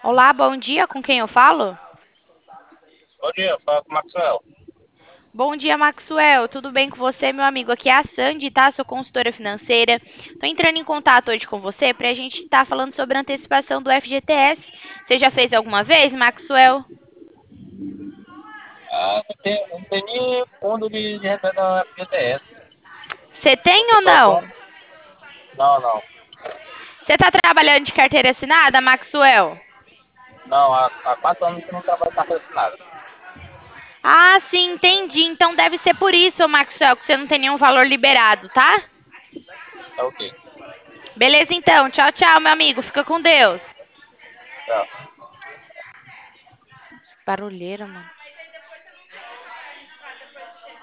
Olá, bom dia, com quem eu falo? Bom dia, fala com o Maxwell. Bom dia, Maxwell. Tudo bem com você, meu amigo? Aqui é a Sandy, tá? Sou consultora financeira. Tô entrando em contato hoje com você pra gente estar falando sobre a antecipação do FGTS. Você já fez alguma vez, Maxwell? Não tem nem fundo de reserva da FGTS. Você tem Porque ou só não? são. Não, não. Você tá trabalhando de carteira assinada, Maxwell? Não, há 4 anos que não trabalho com carteira assinada. Ah, sim, entendi. Então deve ser por isso, Maxwell, que você não tem nenhum valor liberado, tá? É ok. Beleza, então. Tchau, tchau, meu amigo. Fica com Deus. Tchau. Barulheira, mano.